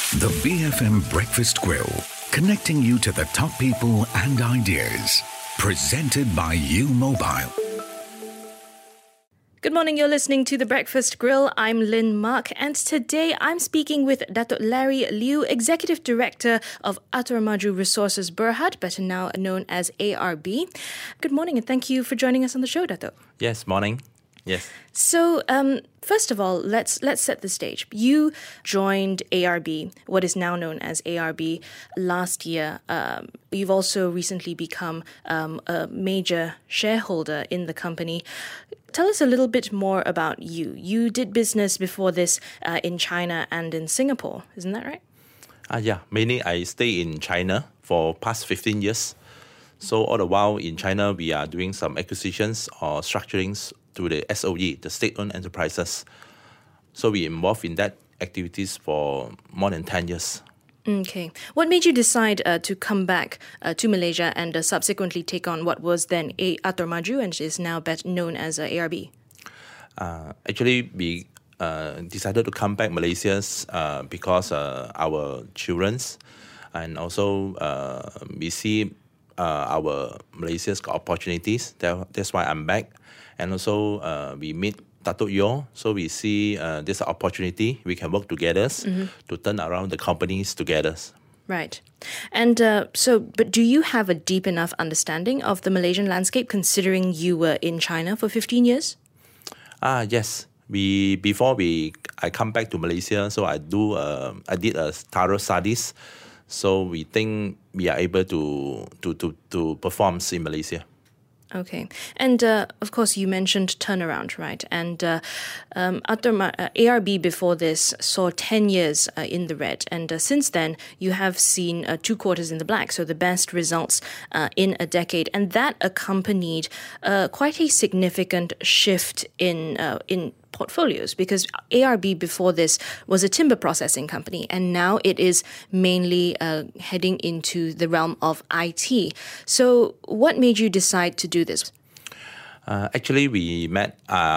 The BFM Breakfast Grill, connecting you to the top people and ideas. Presented by U Mobile. Good morning, you're listening to The Breakfast Grill. I'm Lynn Mark, and today I'm speaking with Datuk Larry Liew, Executive Director of Atur Maju Resources Berhad, better now known as ARB. Good morning, and thank you for joining us on the show, Datuk. Yes, morning. Yes. So, first of all, let's set the stage. You joined ARB, what is now known as ARB, last year. You've also recently become a major shareholder in the company. Tell us a little bit more about you. You did business before this in China and in Singapore, isn't that right? Yeah, mainly I stay in China for past 15 years. So all the while in China, we are doing some acquisitions or structurings to the SOE, the state-owned enterprises. So we involved in that activities for more than 10 years. Okay. What made you decide to come back to Malaysia and subsequently take on what was then Atur Maju and is now known as ARB? Actually, we decided to come back Malaysia because our children's and also we see our Malaysia's opportunities. That's why I'm back. And also we meet Datuk Yeoh, so we see this opportunity. We can work together to turn around the companies together. Right. And but do you have a deep enough understanding of the Malaysian landscape considering you were in China for 15 years? Yes. Before I come back to Malaysia, so I did a thorough studies. So we think we are able to perform in Malaysia. Okay. And of course, you mentioned turnaround, right? And ARB before this saw 10 years in the red. And since then, you have seen 2 quarters in the black, so the best results in a decade. And that accompanied quite a significant shift in portfolios, because ARB before this was a timber processing company, and now it is mainly heading into the realm of IT. So what made you decide to do this? Actually, we met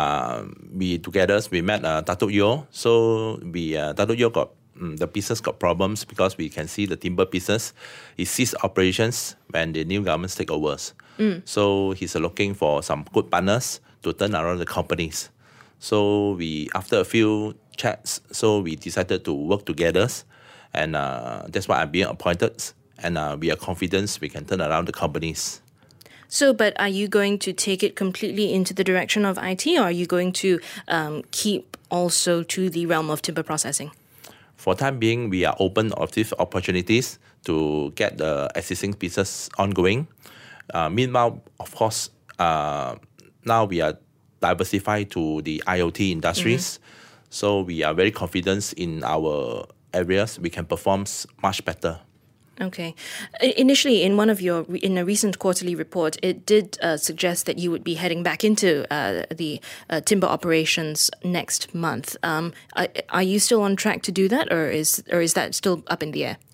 Datuk Yeoh. So Datuk Yeoh got the business got problems because we can see the timber business is ceased operations when the new government take over. So he's looking for some good partners to turn around the companies. So after a few chats, so we decided to work together, and that's why I'm being appointed. And we are confident we can turn around the companies. So, but are you going to take it completely into the direction of IT, or are you going to keep also to the realm of timber processing? For time being, we are open of these opportunities to get the existing business ongoing. Meanwhile, of course, now we are diversified to the IoT industries. So we are very confident in our areas. We can perform much better. Okay. Initially, in a recent quarterly report, it did suggest that you would be heading back into the timber operations next month. Are you still on track to do that, or is that still up in the air?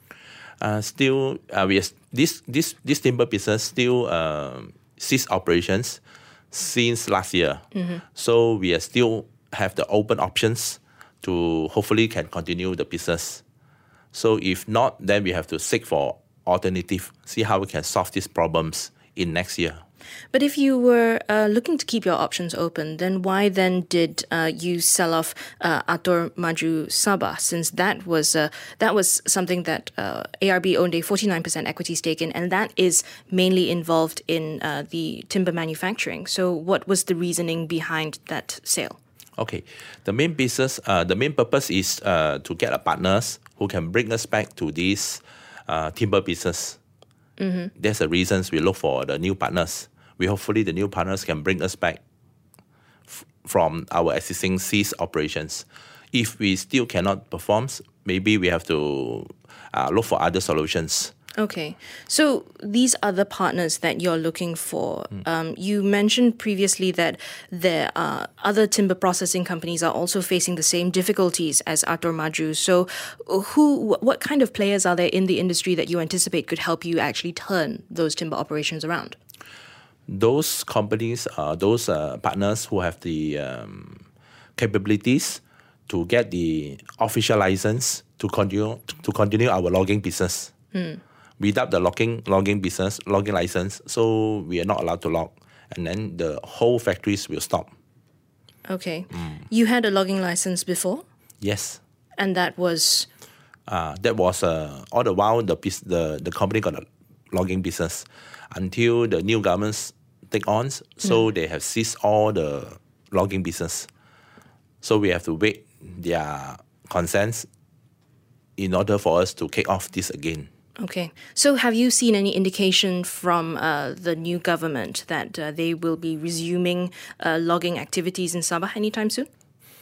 This timber business still ceased operations since last year. So we are still have the open options to hopefully can continue the business. So if not, then we have to seek for alternative, see how we can solve these problems in next year. But if you were looking to keep your options open, then why then did you sell off Atur Maju Sabah, since that was something that ARB owned a 49% equity stake in, and that is mainly involved in the timber manufacturing. So what was the reasoning behind that sale? Okay, the main purpose is to get partners who can bring us back to this timber business. That's the reasons we look for the new partners. Hopefully the new partners can bring us back from our existing ceased operations. If we still cannot perform, maybe we have to look for other solutions. Okay. So these other partners that you're looking for, you mentioned previously that there are other timber processing companies are also facing the same difficulties as Atur Maju. So what kind of players are there in the industry that you anticipate could help you actually turn those timber operations around? Those companies, those partners who have the capabilities to get the official license to continue our logging business. Without the logging license, so we are not allowed to log, and then the whole factories will stop. Okay. You had a logging license before? Yes. And that was? All the while the company got a logging business until the new governments take on, so they have ceased all the logging business. So we have to wait their consents in order for us to kick off this again. Okay. So have you seen any indication from the new government that they will be resuming logging activities in Sabah anytime soon?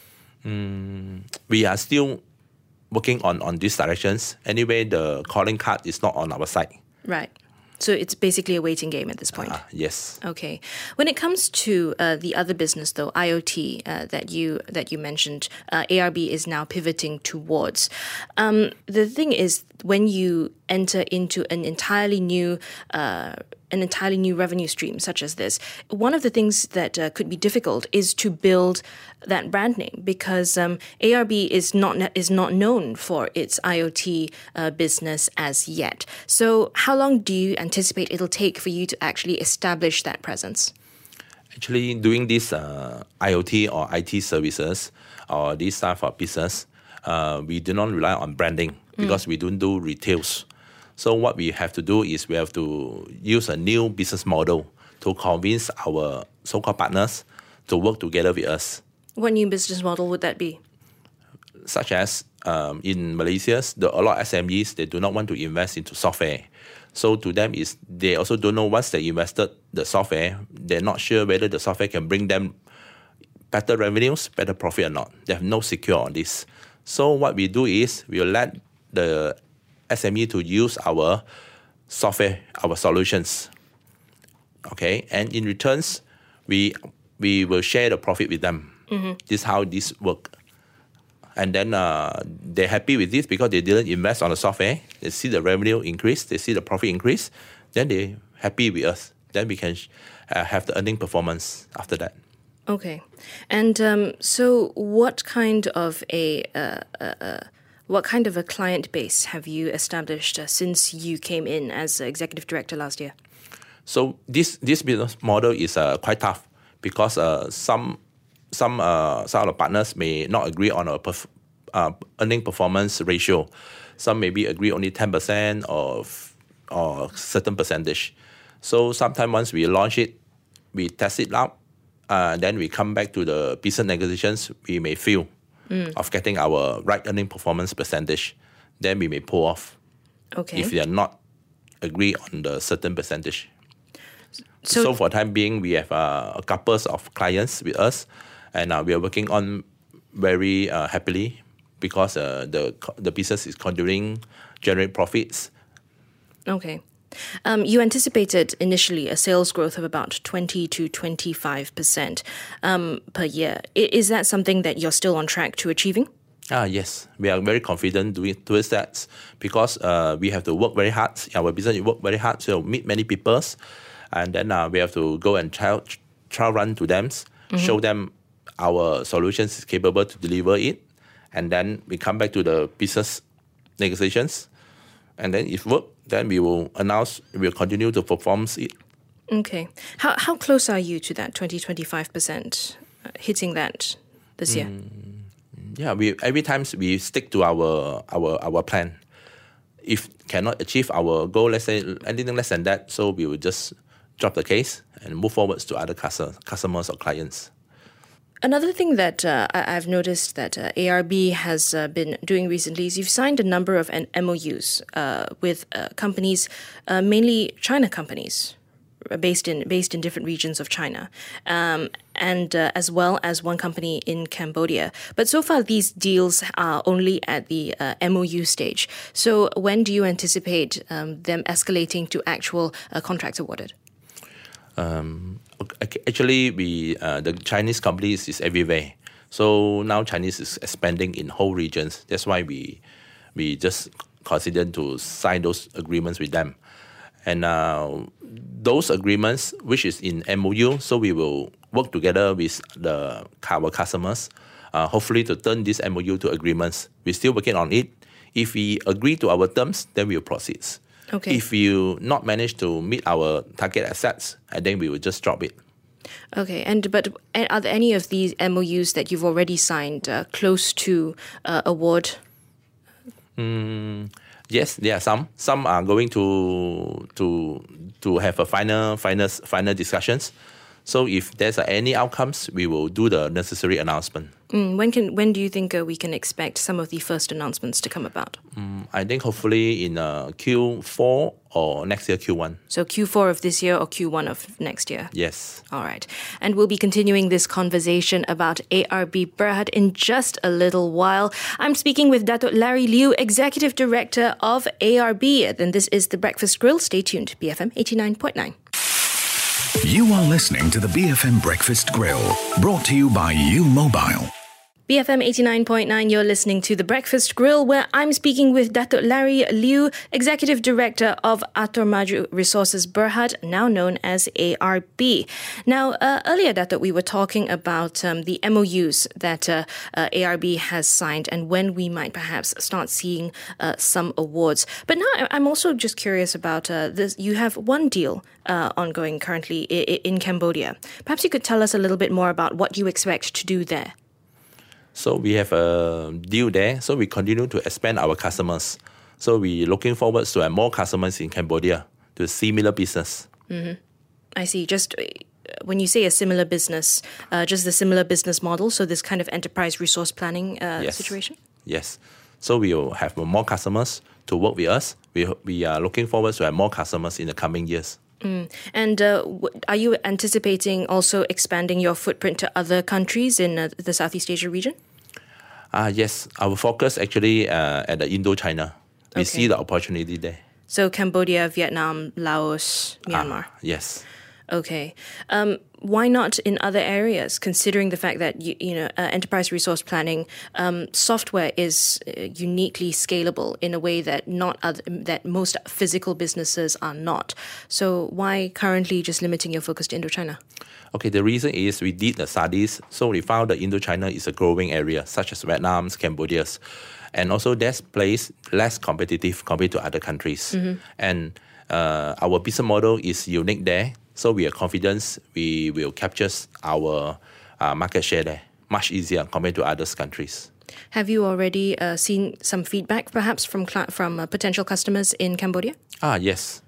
We are still working on these directions. Anyway, the calling card is not on our side. Right. So it's basically a waiting game at this point. Yes. Okay. When it comes to the other business, though, IoT that you mentioned, ARB is now pivoting towards. The thing is, when you enter into an entirely new revenue stream such as this, one of the things that could be difficult is to build that brand name, because ARB is not known for its IoT business as yet. So how long do you anticipate it'll take for you to actually establish that presence? Actually, doing this IoT or IT services or this type of business, we do not rely on branding because we don't do retails. So what we have to do is we have to use a new business model to convince our so-called partners to work together with us. What new business model would that be? Such as in Malaysia, a lot of SMEs, they do not want to invest into software. So to them, they also don't know once they invested the software, they're not sure whether the software can bring them better revenues, better profit or not. They have no secure on this. So what we do is we will let the SME to use our software, our solutions. Okay, and in returns, we will share the profit with them. This is how this works. And then they're happy with this because they didn't invest on the software. They see the revenue increase, they see the profit increase, then they're happy with us. Then we can have the earning performance after that. Okay, and so what kind of a client base have you established since you came in as executive director last year? So this business model is quite tough because some of the partners may not agree on a earning performance ratio. Some maybe agree only 10% or certain percentage. So sometimes once we launch it, we test it out, then we come back to the business negotiations, we may fail of getting our right earning performance percentage. Then we may pull off if they are not agree on the certain percentage. So for the time being, we have a couple of clients with us, and we are working on very happily because the business is continuing generate profits. Okay. You anticipated initially a sales growth of about 20 to 25% per year. Is that something that you're still on track to achieving? Yes, we are very confident towards that because we have to work very hard. Our business work very hard to meet many people, and then we have to go and trial run to them, show them our solutions is capable to deliver it, and then we come back to the business negotiations, and then if work, then we will announce we will continue to perform it. Okay. How close are you to that 20-25% hitting that this year? Yeah, every time we stick to our plan. If cannot achieve our goal, let's say anything less than that, so we will just drop the case and move forwards to other customers or clients. Another thing that I've noticed that ARB has been doing recently is you've signed a number of MOUs with companies, mainly China companies, based in different regions of China, and as well as one company in Cambodia. But so far, these deals are only at the MOU stage. So when do you anticipate them escalating to actual contracts awarded? Actually, the Chinese companies is everywhere. So now Chinese is expanding in whole regions. That's why we just consider to sign those agreements with them. And those agreements, which is in MOU, so we will work together with our customers, hopefully to turn this MOU to agreements. We're still working on it. If we agree to our terms, then we'll proceed. Okay. If you not manage to meet our target assets, and then we will just drop it. Okay, but are there any of these MOUs that you've already signed close to award? Yes, there are some. Some are going to have a final discussions. So if there's any outcomes, we will do the necessary announcement. When do you think we can expect some of the first announcements to come about? I think hopefully in Q4 or next year Q1. So Q4 of this year or Q1 of next year? Yes. All right. And we'll be continuing this conversation about ARB Berhad in just a little while. I'm speaking with Datuk Larry Liew, Executive Director of ARB. Then this is The Breakfast Grill. Stay tuned. BFM 89.9. You are listening to the BFM Breakfast Grill, brought to you by U Mobile. BFM 89.9, you're listening to The Breakfast Grill, where I'm speaking with Datuk Larry Liew, Executive Director of Ator Maju Resources Berhad, now known as ARB. Now, earlier, Datuk, we were talking about the MOUs that ARB has signed and when we might perhaps start seeing some awards. But now I'm also just curious about this. You have one deal ongoing currently in Cambodia. Perhaps you could tell us a little bit more about what you expect to do there. So we have a deal there. So we continue to expand our customers. So we're looking forward to have more customers in Cambodia to similar business. Mm-hmm. I see. Just when you say a similar business, just the similar business model, so this kind of enterprise resource planning situation? Yes. So we will have more customers to work with us. We are looking forward to have more customers in the coming years. And are you anticipating also expanding your footprint to other countries in the Southeast Asia region? Yes, our focus actually at the Indo-China. We see the opportunity there. So Cambodia, Vietnam, Laos, Myanmar. Yes. Okay. Why not in other areas, considering the fact that, enterprise resource planning software is uniquely scalable in a way that that most physical businesses are not. So why currently just limiting your focus to Indochina? Okay, the reason is we did the studies, so we found that Indochina is a growing area, such as Vietnam, Cambodia, and also that place less competitive compared to other countries. Mm-hmm. And our business model is unique there. So we are confident we will capture our market share there much easier compared to other countries. Have you already seen some feedback, perhaps from potential customers in Cambodia? Yes.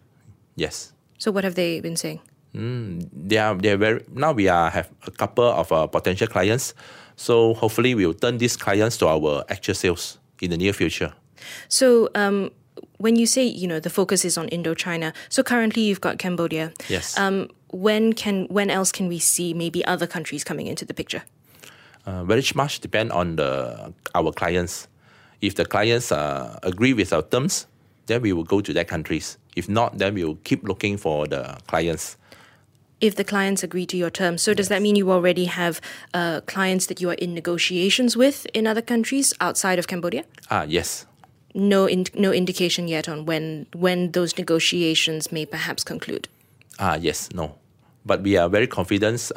So what have they been saying? They're very. Now we have a couple of potential clients. So hopefully we will turn these clients to our actual sales in the near future. So when you say, the focus is on Indochina, so currently you've got Cambodia. Yes. When else can we see maybe other countries coming into the picture? Very much depend on our clients. If the clients agree with our terms, then we will go to their countries. If not, then we will keep looking for the clients. If the clients agree to your terms, so does that mean you already have clients that you are in negotiations with in other countries outside of Cambodia? Yes. No indication yet on when those negotiations may perhaps conclude? Yes, no. But we are very confident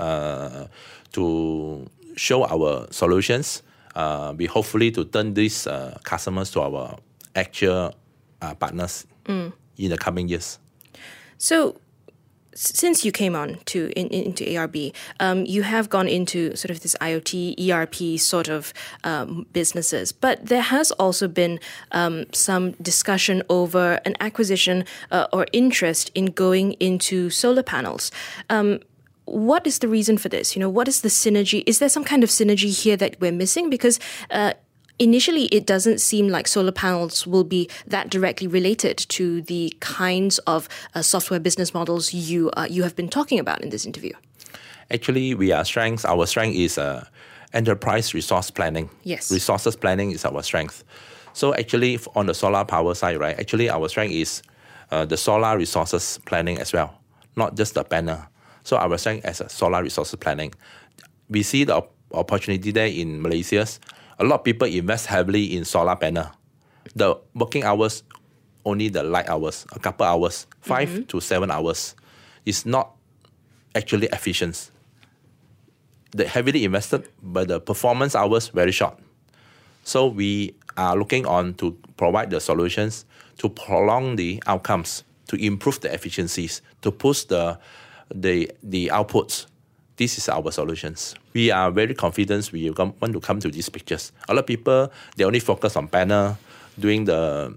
to show our solutions. We hopefully to turn these customers to our actual partners in the coming years. So, since you came on into ARB, you have gone into sort of this IoT, ERP sort of businesses, but there has also been some discussion over an acquisition or interest in going into solar panels. What is the reason for this? What is the synergy? Is there some kind of synergy here that we're missing? Because initially, it doesn't seem like solar panels will be that directly related to the kinds of software business models you have been talking about in this interview. Actually, our strength is enterprise resource planning. Yes. Resources planning is our strength. So actually, on the solar power side, right, actually our strength is the solar resources planning as well, not just the panel. So our strength as a solar resources planning. We see the opportunity there in Malaysia. A lot of people invest heavily in solar panel. The working hours, only the light hours, a couple hours, 5 to 7 hours, is not actually efficient. They heavily invested, but the performance hours very short. So we are looking on to provide the solutions to prolong the outcomes, to improve the efficiencies, to push the outputs. This is our solutions. We are very confident we want to come to these pictures. A lot of people, they only focus on panel, doing the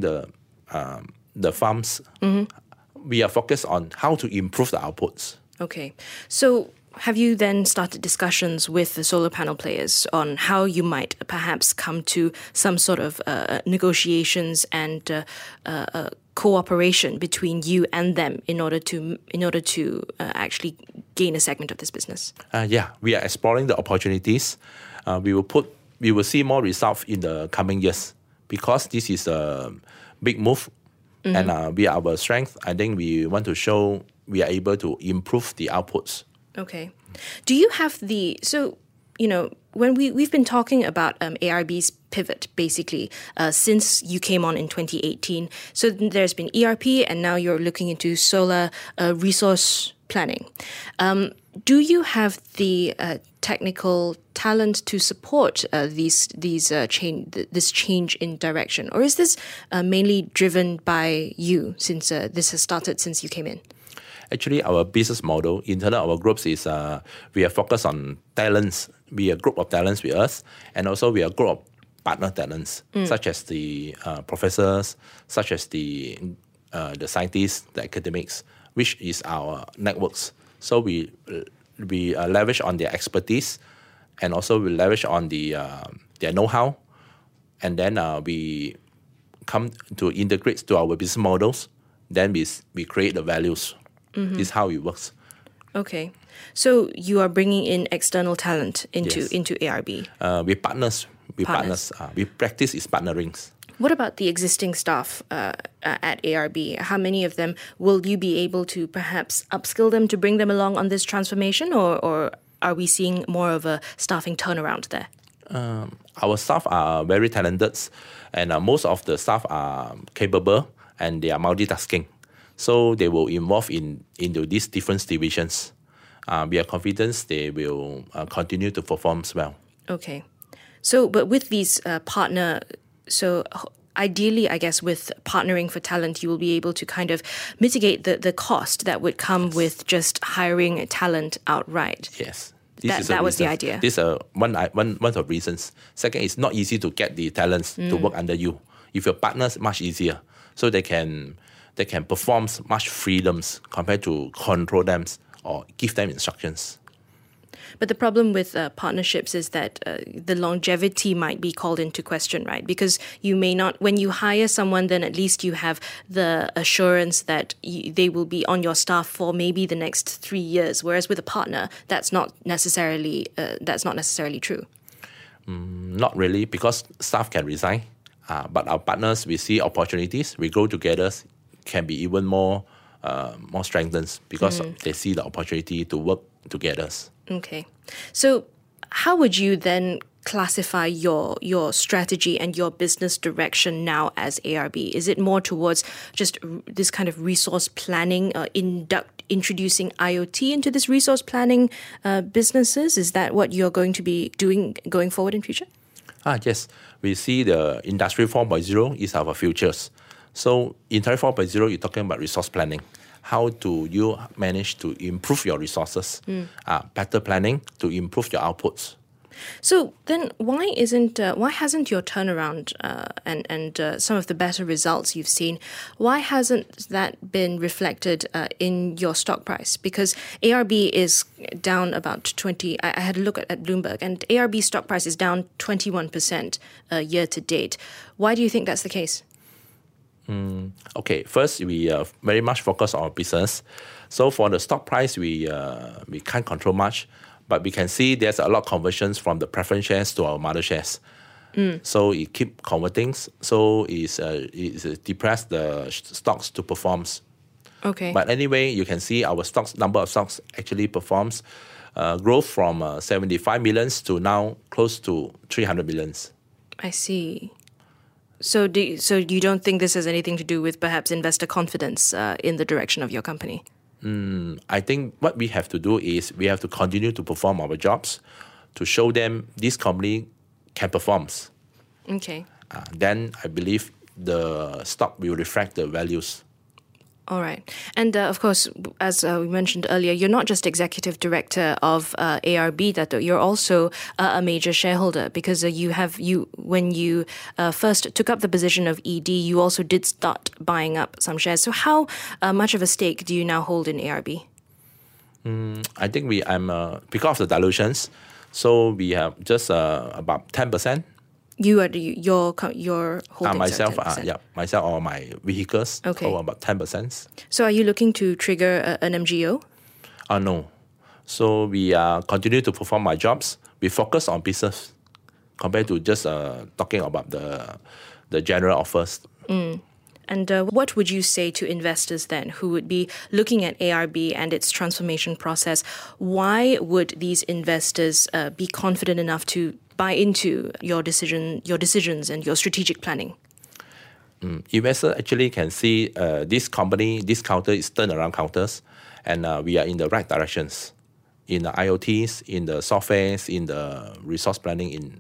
farms. We are focused on how to improve the outputs. Okay. So have you then started discussions with the solar panel players on how you might perhaps come to some sort of negotiations and cooperation between you and them in order to actually gain a segment of this business? Yeah, we are exploring the opportunities. We will see more results in the coming years because this is a big move, and we are our strength. I think we want to show we are able to improve the outputs. Okay. Do you have when we've been talking about ARB's pivot, basically, since you came on in 2018. So there's been ERP, and now you're looking into solar resource planning. Do you have the technical talent to support this change in direction, or is this mainly driven by you since this has started since you came in? Actually, our business model, internal our groups is we are focused on talents. We are a group of talents with us, and also we are a group of partner talents, such as the professors, such as the scientists, the academics, which is our networks. So we leverage on their expertise, and also we leverage on their know-how, and then we come to integrate to our business models. Then we create the values. This is how it works. Okay. So you are bringing in external talent into ARB. We partners. We practice is partnerings. What about the existing staff at ARB? How many of them will you be able to perhaps upskill them to bring them along on this transformation, or are we seeing more of a staffing turnaround there? Our staff are very talented, and most of the staff are capable, and they are multitasking. So they will involve into these different divisions. We are confident they will continue to perform well. Okay. So, but with these ideally, I guess, with partnering for talent, you will be able to kind of mitigate the cost that would come with just hiring talent outright. Yes. That was the idea. This is one of the reasons. Second, it's not easy to get the talents to work under you. If your partners, much easier. So they can perform much freedoms compared to control them or give them instructions. But the problem with partnerships is that the longevity might be called into question, right? Because you may not, when you hire someone, then at least you have the assurance that they will be on your staff for maybe the next 3 years. Whereas with a partner, that's not necessarily true. Not really, because staff can resign. But our partners, we see opportunities. We grow together, can be even more strengthened because they see the opportunity to work together. Okay. So how would you then classify your strategy and your business direction now as ARB? Is it more towards just this kind of resource planning, introducing IoT into this resource planning businesses? Is that what you're going to be doing going forward in future? Yes. We see the Industry 4.0 is our futures. So Industry 4.0, you're talking about resource planning. How do you manage to improve your resources? Better planning to improve your outputs. So then why hasn't your turnaround and some of the better results you've seen, why hasn't that been reflected in your stock price? Because ARB is down about 20, I had a look at Bloomberg, and ARB stock price is down 21% year to date. Why do you think that's the case? Okay, first, we very much focus on our business. So for the stock price, we can't control much, but we can see there's a lot of conversions from the preference shares to our mother shares. So it keep converting. So it's depressed the stocks to performs. Okay. But anyway, you can see our number of stocks actually performs growth from 75 millions to now close to 300 millions. I see. So you don't think this has anything to do with perhaps investor confidence in the direction of your company? I think what we have to do is we have to continue to perform our jobs to show them this company can perform. Okay. Then I believe the stock will reflect the values. All right. And of course, as we mentioned earlier, you're not just executive director of ARB, Dato'. You're also a major shareholder because when you first took up the position of ED, you also did start buying up some shares. So how much of a stake do you now hold in ARB? I think because of the dilutions, so we have just about 10%. Your holdings myself, at 10%. myself or my vehicles, Okay. hold about 10%. So are you looking to trigger an MGO? No. So we continue to perform my jobs. We focus on business compared to just talking about the general offers. And what would you say to investors then who would be looking at ARB and its transformation process? Why would these investors be confident enough to buy into your decisions and your strategic planning? Investors actually can see this company, this counter is turnaround counters, and we are in the right directions in the IoTs, in the softwares, in the resource planning, in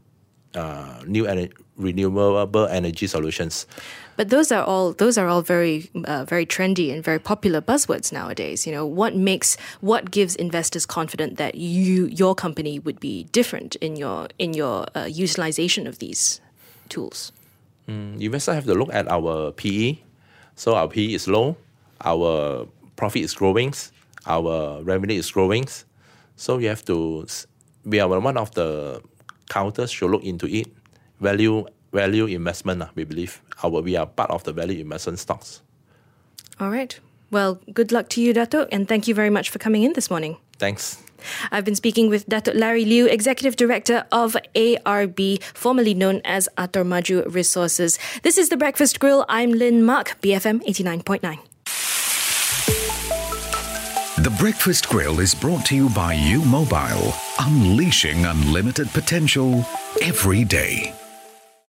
renewable energy solutions. But those are all very very trendy and very popular buzzwords nowadays. What gives investors confidence that your company would be different in your utilization of these tools? Investors have to look at our PE. So our PE is low, our profit is growing, our revenue is growing. So we are one of the counters should look into it. Value investment, we believe. We are part of the value investment stocks. All right. Well, good luck to you, Dato', and thank you very much for coming in this morning. Thanks. I've been speaking with Dato' Larry Liew, Executive Director of ARB, formerly known as Ator Maju Resources. This is The Breakfast Grill. I'm Lynn Mark, BFM 89.9. The Breakfast Grill is brought to you by U Mobile, unleashing unlimited potential every day.